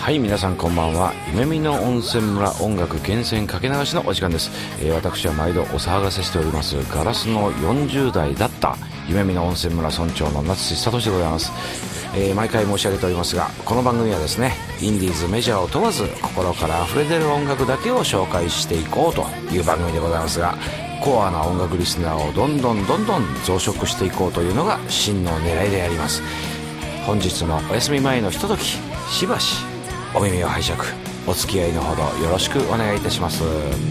はい、皆さんこんばんは。夢見の温泉村音楽厳選かけ流しのお時間です。私は毎度お騒がせしておりますガラスの40代だった夢見の温泉村村長の夏地聡でございます。毎回申し上げておりますが、この番組はですね、インディーズメジャーを問わず心から溢れ出る音楽だけを紹介していこうという番組でございますが、コアな音楽リスナーをどんどん増殖していこうというのが真の狙いであります。本日もお休み前のひととき、しばしお耳を拝借、お付き合いのほどよろしくお願いいたします。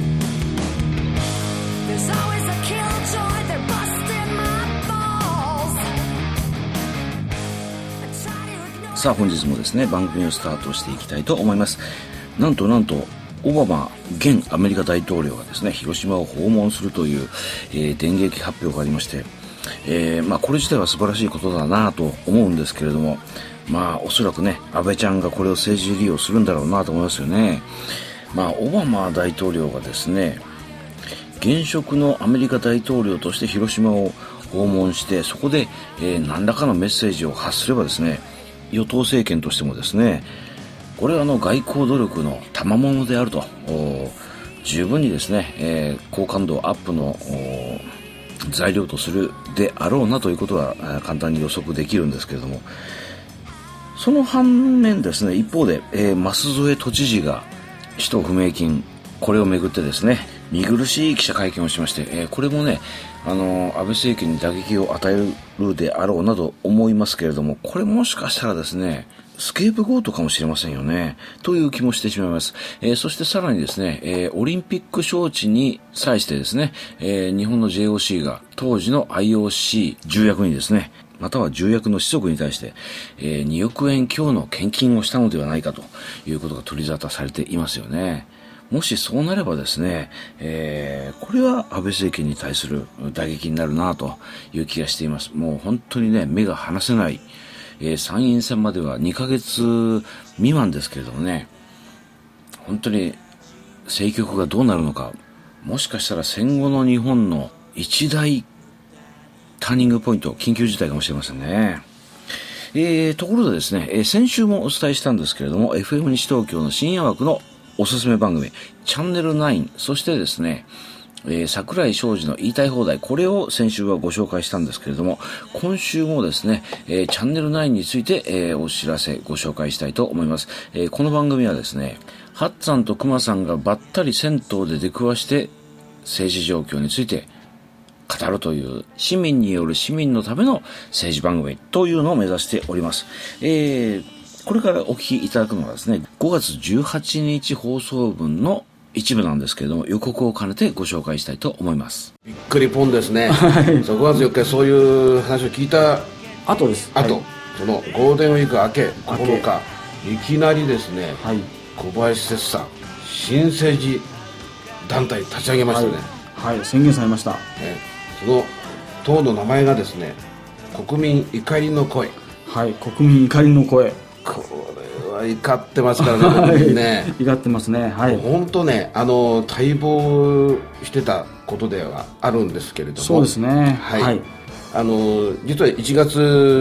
さあ本日もですね、番組をスタートしていきたいと思います。なんとオバマ現アメリカ大統領がですね、広島を訪問するという、電撃発表がありまして、これ自体は素晴らしいことだなと思うんですけれども、おそらくね、安倍ちゃんがこれを政治利用するんだろうなと思いますよね。オバマ大統領がですね、現職のアメリカ大統領として広島を訪問して、そこで、何らかのメッセージを発すればですね、与党政権としてもですね、これは外交努力の賜物であると、十分にですね、好感度アップの材料とするであろうなということは簡単に予測できるんですけれども、その反面ですね、一方で、舛添都知事が使途不明金、これをめぐってですね、見苦しい記者会見をしまして、これもね、安倍政権に打撃を与えるであろうなと思いますけれども、これもしかしたらですね、スケープゴートかもしれませんよね、という気もしてしまいます。そしてさらにですね、オリンピック招致に際してですね、日本の JOC が当時の IOC 重役にですね、または重役の子息に対して、2億円強の献金をしたのではないかということが取り沙汰されていますよね。もしそうなればですね、これは安倍政権に対する打撃になるなという気がしています。もう本当にね、目が離せない、参院選までは2ヶ月未満ですけれどもね、本当に政局がどうなるのか、もしかしたら戦後の日本の一大ターニングポイント、緊急事態かもしれませんね。ところでですね、先週もお伝えしたんですけれども、FM 西東京の深夜枠のおすすめ番組、チャンネル9、そしてですね、櫻井昌司の言いたい放題、これを先週はご紹介したんですけれども、今週もですね、チャンネル9について、お知らせご紹介したいと思います。この番組はですね、ハッツァンとクマさんがばったり銭湯で出くわして政治状況について語るという市民による市民のための政治番組というのを目指しております。これからお聞きいただくのはですね、5月18日放送分の一部なんですけれども、予告を兼ねてご紹介したいと思います。 びっくりポンですね。5月4日そういう話を聞いた後です。 後、そのゴールデンウィーク明け9日、いきなりですね、小林節さん、新政治団体立ち上げましたね。 宣言されました。 その党の名前がですね、国民怒りの声。 国民怒りの声。 これは怒ってますからね、ね。 怒ってますね。 本当ね、待望してたことではあるんですけれども。 そうですね。 実は1月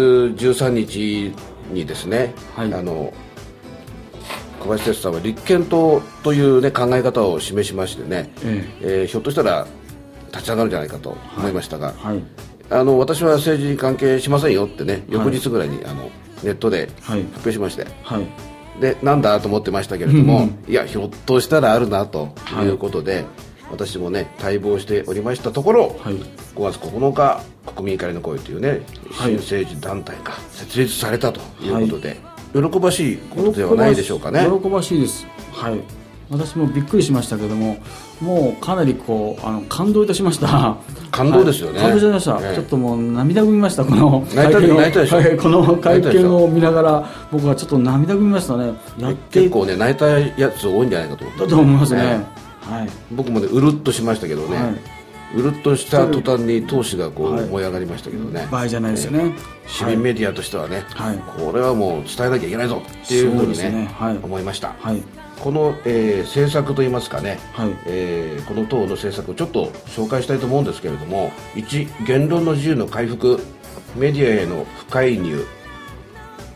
13日にですね、小林哲さんは立憲党という、ね、考え方を示しましてね、ひょっとしたら立ち上がるんじゃないかと思いましたが、私は政治に関係しませんよってね、翌日ぐらいにネットで発表しまして、でなんだと思ってましたけれども、いやひょっとしたらあるなということで、私もね待望しておりましたところ、5月9日国民怒りの声というね、新政治団体が設立されたということで、喜ばしいことではないでしょうかね。 喜ばしいです。私もびっくりしましたけども、もうかなり感動いたしました。 感動ですよね。 感動しました。ちょっともう涙ぐみました。この泣いたでしょ。 この会見を見ながら僕はちょっと涙ぐみましたね。 結構ね泣いたやつ多いんじゃないかと思った。 だと思いますね。 僕もねうるっとしましたけどね。うるっとした途端に闘志が燃え上がりましたけどね。 場合じゃないですよね。 市民メディアとしてはね、これはもう伝えなきゃいけないぞっていうふうにね思いました。この、政策といいますかね、この党の政策をちょっと紹介したいと思うんですけれども、1、言論の自由の回復、メディアへの不介入、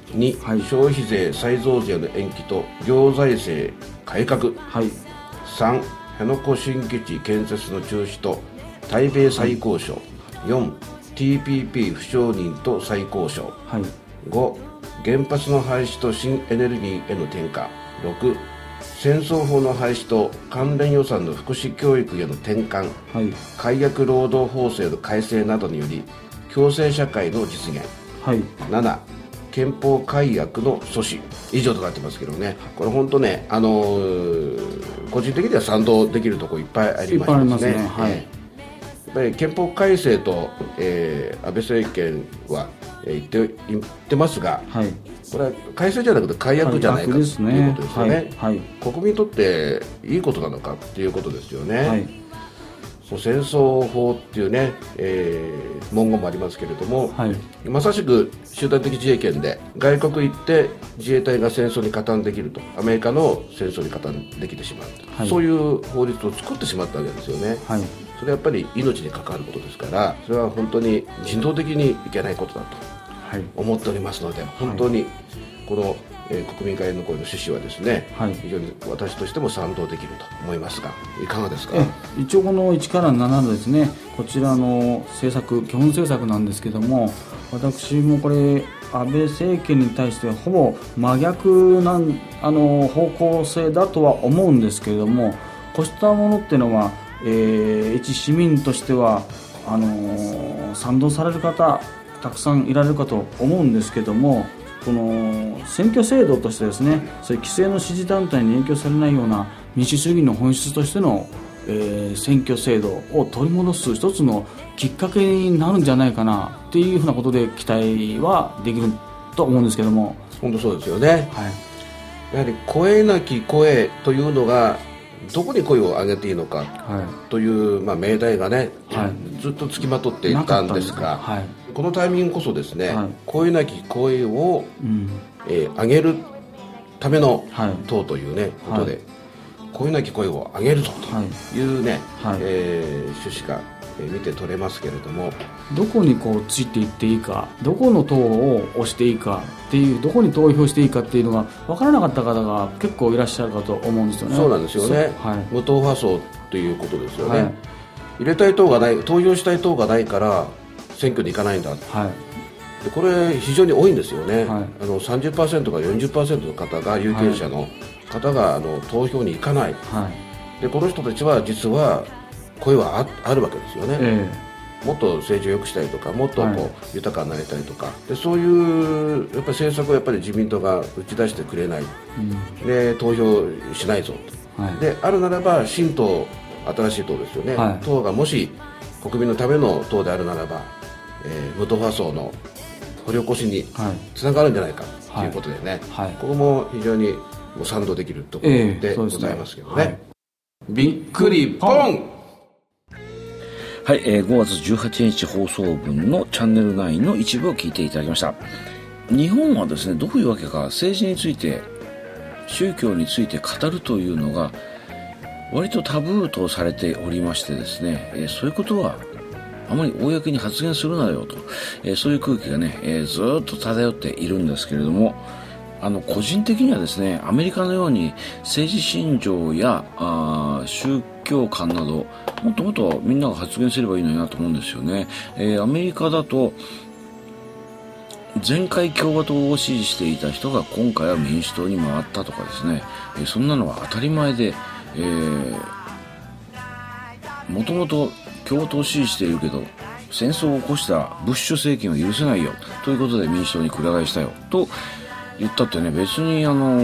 2、はい、消費税再増税の延期と行財政改革、はい、3、辺野古新基地建設の中止と対米再交渉、はい、4、TPP 不承認と再交渉、はい、5、原発の廃止と新エネルギーへの転換、6、戦争法の廃止と関連予算の福祉教育への転換、はい、解約労働法制の改正などにより共生社会の実現、はい、7、憲法改悪の阻止、以上となってますけどね、これ本当ね、個人的には賛同できるところいっぱいありましたね。はい、やっぱり憲法改正と、安倍政権は、言ってますが、はい、これは改正じゃなくて改悪じゃないかということですよね。はいはい、国民にとっていいことなのかということですよね。はい、戦争法っていうね、文言もありますけれども、はい、まさしく集団的自衛権で外国行って自衛隊が戦争に加担できると、アメリカの戦争に加担できてしまうと、はい、そういう法律を作ってしまったわけですよね。はい、それはやっぱり命に関わることですから、それは本当に人道的にいけないことだと思っておりますので、本当にこの、国民会の声の趣旨はですね、はい、非常に私としても賛同できると思いますが、いかがですか。 一応この1から7のですね、こちらの政策、基本政策なんですけども、私もこれ安倍政権に対してほぼ真逆な方向性だとは思うんですけれども、こうしたものっていうのは、一市民としては賛同される方たくさんいられるかと思うんですけども、この選挙制度としてですね、そういう既成の支持団体に影響されないような民主主義の本質としての、選挙制度を取り戻す一つのきっかけになるんじゃないかなっていうふうなことで期待はできると思うんですけども。 本当そうですよね。はい、やはり声なき声というのがどこに声を上げていいのかという、命題がね、はい、ずっとつきまとっていたんですが、はい、このタイミングこそですね、はい、声なき声を、上げるための党というね、ことで、声なき声を上げるぞというね、趣旨が見て取れますけれども、 どこにこうついていっていいか、どこの党を押していいかっていう、どこに投票していいかっていうのが分からなかった方が結構いらっしゃるかと思うんですよね。 そうなんですよね。はい、無党派層ということですよね。はい、入れたい党がない、投票したい党がないから選挙に行かないんだ、はい、でこれ非常に多いんですよね。はい、30% から 40% の方が、有権者の方が投票に行かない。はい、でこの人たちは実は声は あるわけですよね。もっと政治を良くしたいとか、もっと豊かになりたいとか、でそういうやっぱり政策をやっぱり自民党が打ち出してくれない、で投票しないぞと、であるならば新党、新しい党ですよね、党がもし国民のための党であるならば、無党派層の掘り起こしにつながるんじゃないかということでね、ここも非常に賛同できるところでございますけどね。びっくりポン。 はい、5月18日放送分のチャンネル9の一部を聞いていただきました。日本はですね、どういうわけか政治について、宗教について語るというのが割とタブーとされておりましてですね、そういうことはあまり公に発言するなよと、そういう空気がね、ずっと漂っているんですけれども、個人的にはですね、アメリカのように政治信条や宗教観などもっともっとみんなが発言すればいいのになと思うんですよね。アメリカだと前回共和党を支持していた人が今回は民主党に回ったとかですね、そんなのは当たり前で、もともと共和党を支持しているけど戦争を起こしたブッシュ政権を許せないよということで民主党にくら替えしたよと言ったってね、別に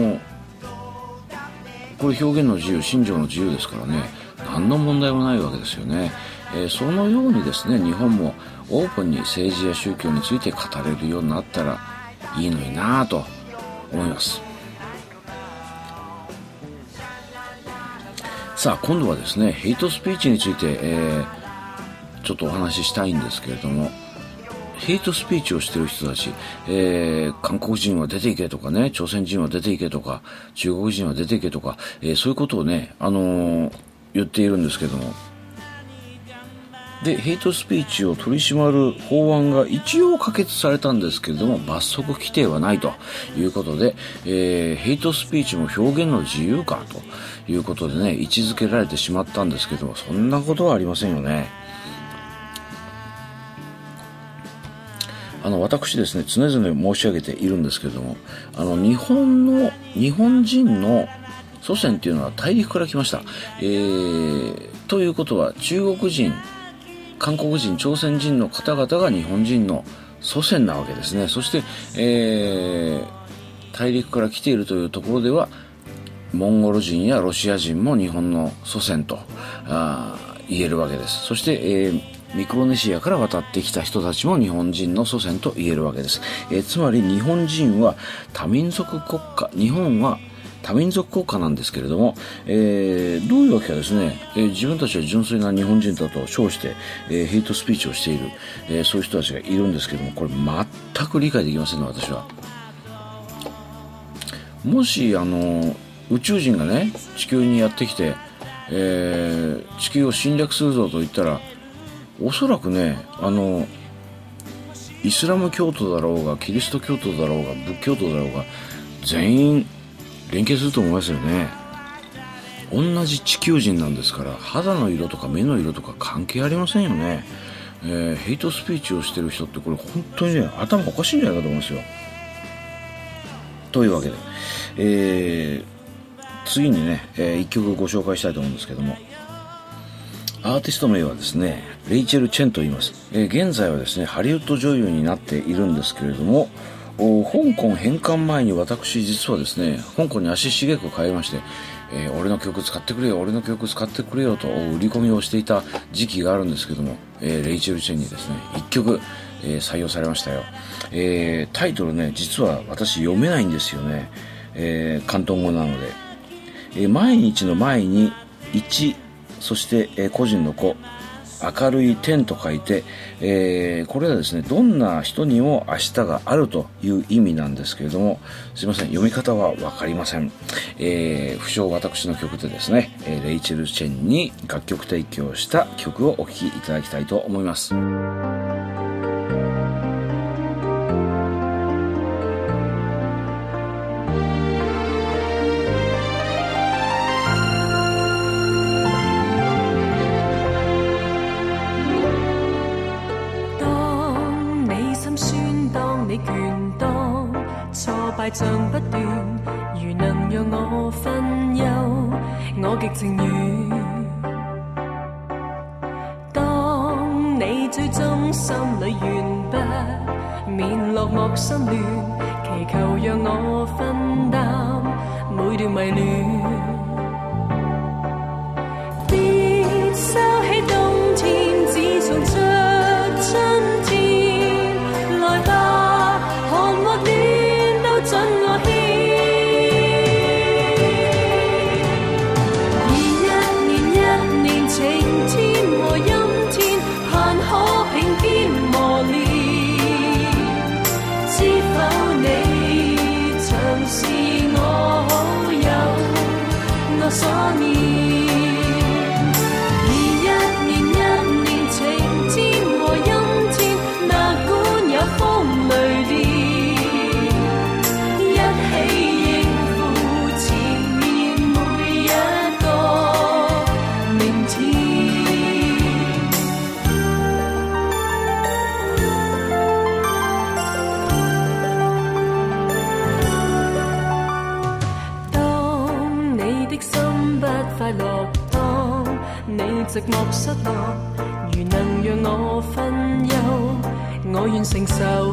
これ表現の自由、信条の自由ですからね、何の問題もないわけですよね。そのようにですね、日本もオープンに政治や宗教について語れるようになったらいいのになぁと思います。さあ今度はですね、ヘイトスピーチについて、ちょっとお話ししたいんですけれども、ヘイトスピーチをしている人たち、韓国人は出ていけとかね、朝鮮人は出ていけとか、中国人は出ていけとか、そういうことをね、言っているんですけども、 でヘイトスピーチを取り締まる法案が一応可決されたんですけれども、罰則規定はないということで、ヘイトスピーチも表現の自由かということでね、位置づけられてしまったんですけども、そんなことはありませんよね。私ですね、常々申し上げているんですけれども、日本人の祖先っていうのは大陸から来ました。ということは中国人、韓国人、朝鮮人の方々が日本人の祖先なわけですね。そして、大陸から来ているというところではモンゴル人やロシア人も日本の祖先と言えるわけです。そして、ミクロネシアから渡ってきた人たちも日本人の祖先と言えるわけです。つまり日本人は多民族国家、日本は多民族国家なんですけれども、どういうわけかですね、自分たちは純粋な日本人だと称して、ヘイトスピーチをしている、そういう人たちがいるんですけれども、これ全く理解できませんね、私は。もし宇宙人がね地球にやってきて、地球を侵略するぞと言ったら、おそらくねイスラム教徒だろうがキリスト教徒だろうが仏教徒だろうが全員連携すると思いますよね。同じ地球人なんですから、肌の色とか目の色とか関係ありませんよね。ヘイトスピーチをしてる人ってこれ本当にね頭おかしいんじゃないかと思いますよ。というわけで、次にね、一曲ご紹介したいと思うんですけども、アーティスト名はですねレイチェル・チェンと言います。現在はですねハリウッド女優になっているんですけれども、香港返還前に私実はですね香港に足しげく帰りまして、俺の曲使ってくれよ、俺の曲使ってくれよと売り込みをしていた時期があるんですけども、レイチェル・チェンにですね1曲、採用されましたよ。タイトルね実は私読めないんですよね、広東語なので、毎日の前に1、そして、個人の子、明るい天と書いて、これはですねどんな人にも明日があるという意味なんですけれども、すいません読み方は分かりません。不詳私の曲でですね、レイチェル・チェンに楽曲提供した曲をお聴きいただきたいと思います。 敗仗不斷，如能讓我分憂，我極情願。當你最終心裏完不免落寞心亂，祈求讓我分擔每段迷戀。別收起冬天，只送出春天，來吧，寒或暖。准我牽，而一年晴天和陰天，盼可並肩磨練。知否你曾是我好友，我所念。而一年晴天和陰天，哪管有風雷電。寂寞失落，如能讓我分憂，我願承受。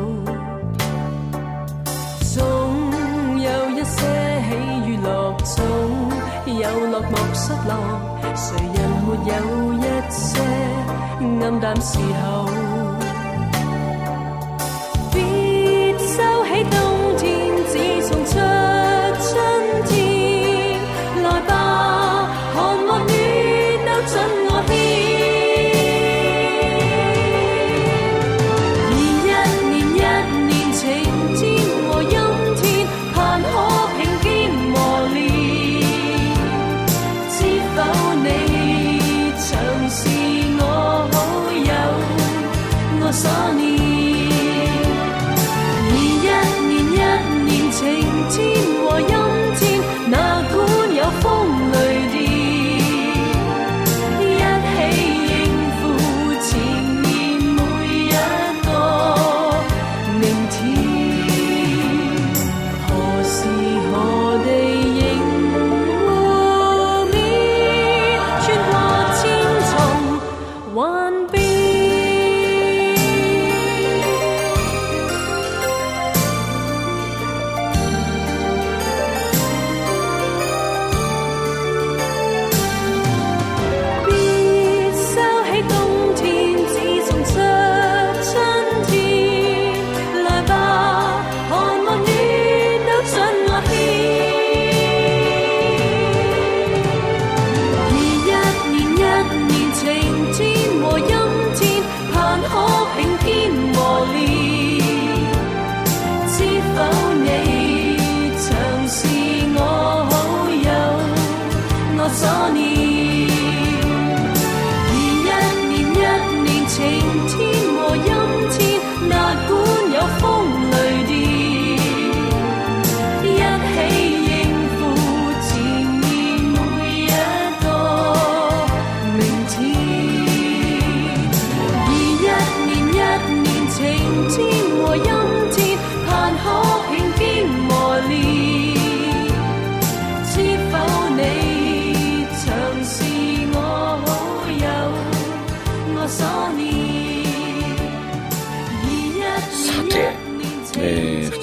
總有一些喜與樂，總有落寞失落，誰人沒有一些暗淡時候？別收起冬天，只送出春天，來吧，寒或暖。准我牽，而一年晴天和陰天，盼可並肩磨練。知否你曾是我好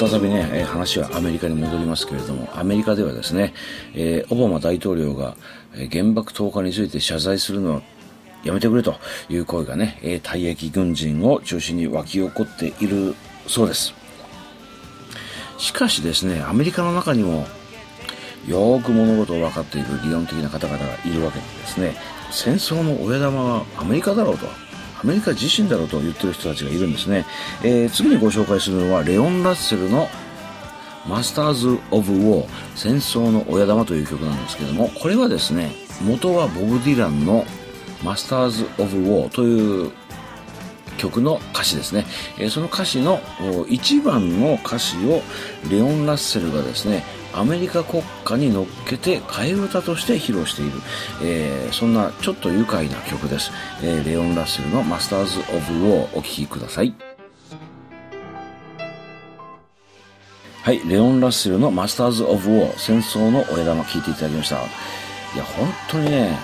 再びね、話はアメリカに戻りますけれども、アメリカではですね、オバマ大統領が原爆投下について謝罪するのをやめてくれという声がね、退役軍人を中心に湧き起こっているそうです。しかしですね、アメリカの中にもよーく物事を分かっている理論的な方々がいるわけでですね、戦争の親玉はアメリカだろうと、アメリカ自身だろうと言ってる人たちがいるんですね。次にご紹介するのはレオン・ラッセルのマスターズ・オブ・ウォー、戦争の親玉という曲なんですけども、これはですね、元はボブ・ディランのマスターズ・オブ・ウォーという曲の歌詞ですね。その歌詞の1番の歌詞をレオン・ラッセルがですね、アメリカ国歌に乗っけて替え歌として披露している、そんなちょっと愉快な曲です。レオン・ラッセルのマスターズ・オブ・ウォーお聴きください。はい、レオン・ラッセルのマスターズ・オブ・ウォー、戦争の親玉聴いていただきました。いや本当にね、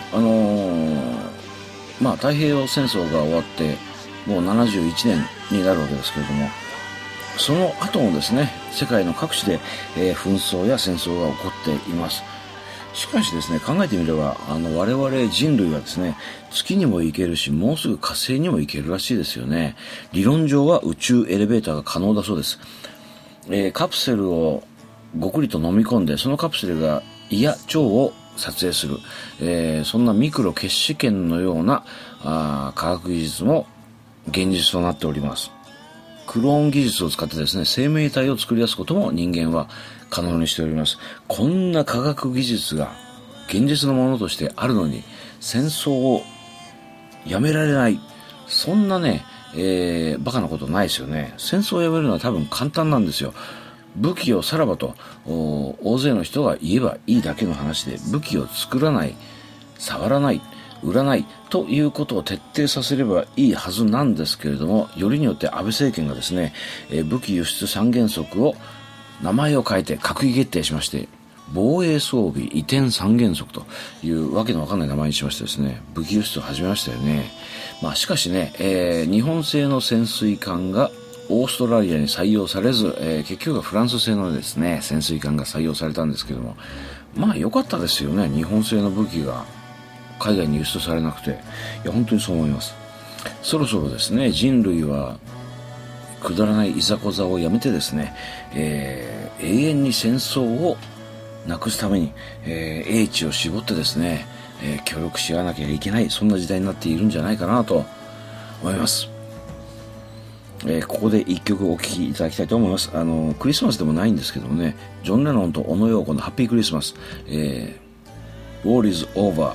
太平洋戦争が終わってもう71年になるわけですけれども、その後もですね、世界の各地で、紛争や戦争が起こっています。しかしですね、考えてみれば我々人類はですね、月にも行けるし、もうすぐ火星にも行けるらしいですよね。理論上は宇宙エレベーターが可能だそうです。カプセルをごくりと飲み込んで、そのカプセルが胃や腸を撮影する、そんなミクロ決死圏のような科学技術も現実となっております。クローン技術を使ってですね、生命体を作り出すことも人間は可能にしております。こんな科学技術が現実のものとしてあるのに、戦争をやめられない、そんなね、バカなことないですよね。戦争をやめるのは多分簡単なんですよ。武器をさらばと大勢の人が言えばいいだけの話で、武器を作らない、触らない、売らないということを徹底させればいいはずなんですけれども、よりによって安倍政権がですね、武器輸出三原則を名前を変えて閣議決定しまして、防衛装備移転三原則というわけのわかんない名前にしましてですね、武器輸出を始めましたよね。しかしね、日本製の潜水艦がオーストラリアに採用されず、結局はフランス製のですね、潜水艦が採用されたんですけども、良かったですよね。日本製の武器が海外に輸出されなくて。いや本当にそう思います。そろそろですね、人類はくだらないいざこざをやめてですね、永遠に戦争をなくすために、英知を絞ってですね、協力し合わなきゃいけない、そんな時代になっているんじゃないかなと思います。ここで一曲お聴きいただきたいと思います。クリスマスでもないんですけどもね、ジョン・レノンと小野陽子のハッピークリスマス、War is over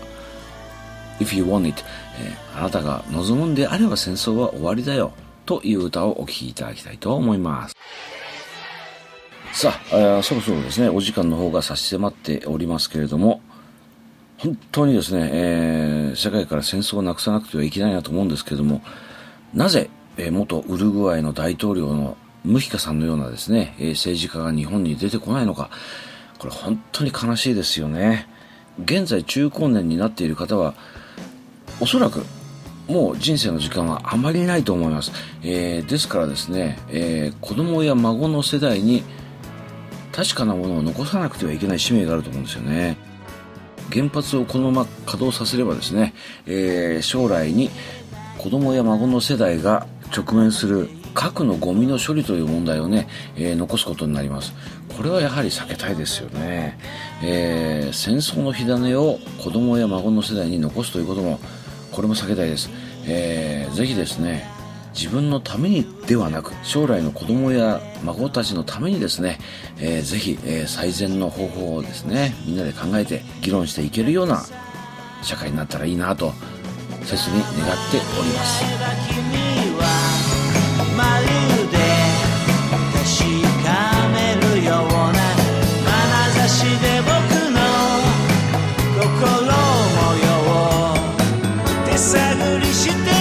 if you want it、あなたが望むんであれば戦争は終わりだよという歌をお聴きいただきたいと思います。さあ、そろそろですね、お時間の方が差し迫っておりますけれども、本当にですね、世界から戦争をなくさなくてはいけないなと思うんですけれども、なぜ元ウルグアイの大統領のムヒカさんのようなですね、政治家が日本に出てこないのか、これ本当に悲しいですよね。現在中高年になっている方はおそらくもう人生の時間はあまりないと思います。ですからですね、子供や孫の世代に確かなものを残さなくてはいけない使命があると思うんですよね。原発をこのまま稼働させればですね、将来に子供や孫の世代が直面する核のゴミの処理という問題をね、残すことになります。これはやはり避けたいですよね。戦争の火種を子供や孫の世代に残すということも、これも避けたいです。ぜひですね、自分のためにではなく、将来の子供や孫たちのためにですね、ぜひ、最善の方法をですね、みんなで考えて議論していけるような社会になったらいいなと切に願っております。 君はまるで確かめるような眼差しで僕の心模様を手探りしてる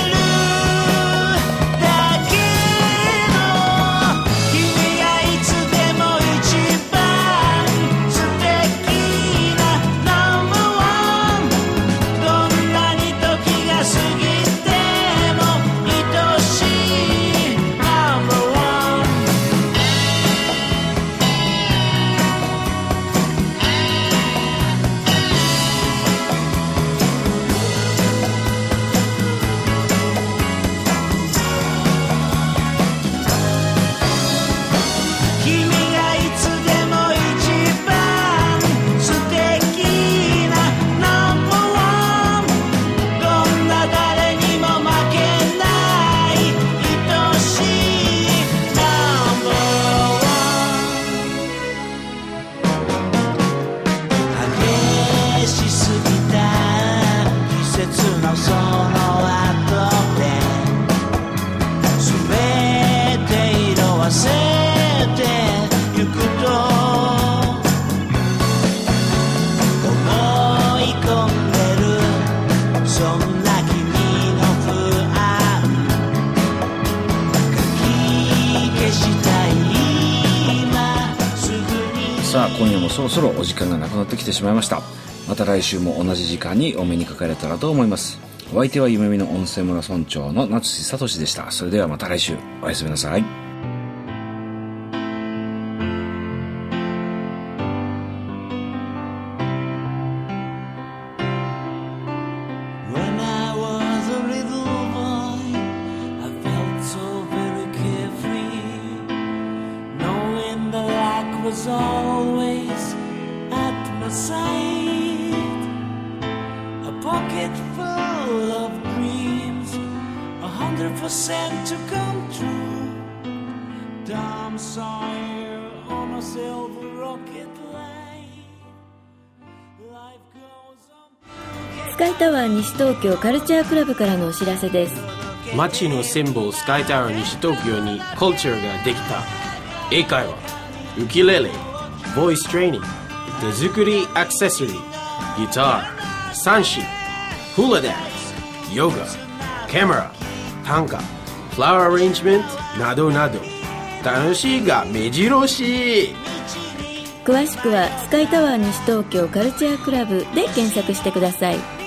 だけの君がいつでも一番素敵なナンバーワン、どんなに時が過ぎてもその後で全て色褪せてゆくと思い込んでるそんな君の不安かき消したい今すぐに。 さあ今夜もそろそろお時間がなくなってきてしまいました。また来週も同じ時間にお目にかかれたらと思います。お相手は夢見の温泉村村長の夏志聡でした。それではまた来週、おやすみなさい。 When I was a little boy, I felt so very carefree, knowing the luck was always at my side. A pocket full of dreams, 100% to come true. Tom Sawyer on a silver rocket line. Life goes on. スカイタワー西東京カルチャークラブからのお知らせです。 街のシンボルスカイタワー西東京にカルチャーができた。英会話、ウキレレ、ボイストレーニング、手作りアクセサリー、ギター、三振、フラダンス、ヨガ、カメラ、短歌、フラワーアレンジメントなどなど楽しいが目白押し。 詳しくはスカイタワー西東京カルチャークラブで検索してください。